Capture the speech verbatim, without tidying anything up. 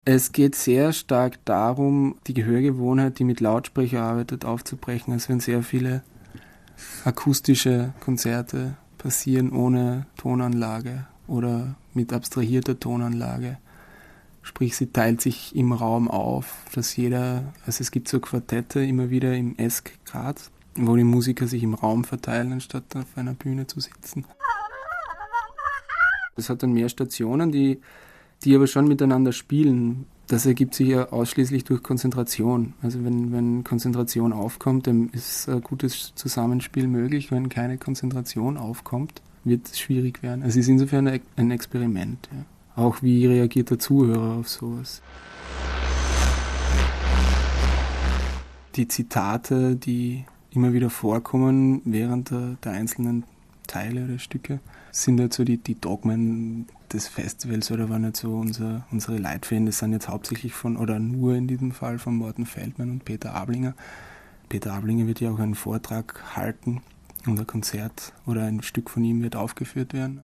Es geht sehr stark darum, die Gehörgewohnheit, die mit Lautsprecher arbeitet, aufzubrechen. Es werden sehr viele akustische Konzerte passieren ohne Tonanlage oder mit abstrahierter Tonanlage. Sprich, sie teilt sich im Raum auf, dass jeder, also es gibt so Quartette immer wieder im Esk Graz, wo die Musiker sich im Raum verteilen, anstatt auf einer Bühne zu sitzen. Es hat dann mehr Stationen, die, die aber schon miteinander spielen. Das ergibt sich ja ausschließlich durch Konzentration. Also wenn, wenn Konzentration aufkommt, dann ist ein gutes Zusammenspiel möglich. Wenn keine Konzentration aufkommt, wird es schwierig werden. Also es ist insofern ein Experiment. Ja. Auch wie reagiert der Zuhörer auf sowas? Die Zitate, die immer wieder vorkommen während der, der einzelnen Teile oder Stücke, sind halt so die, die Dogmen des Festivals oder waren nicht so unser, unsere Leitfäden. Das sind jetzt hauptsächlich von, oder nur in diesem Fall von Morten Feldman und Peter Ablinger. Peter Ablinger wird ja auch einen Vortrag halten und ein Konzert oder ein Stück von ihm wird aufgeführt werden.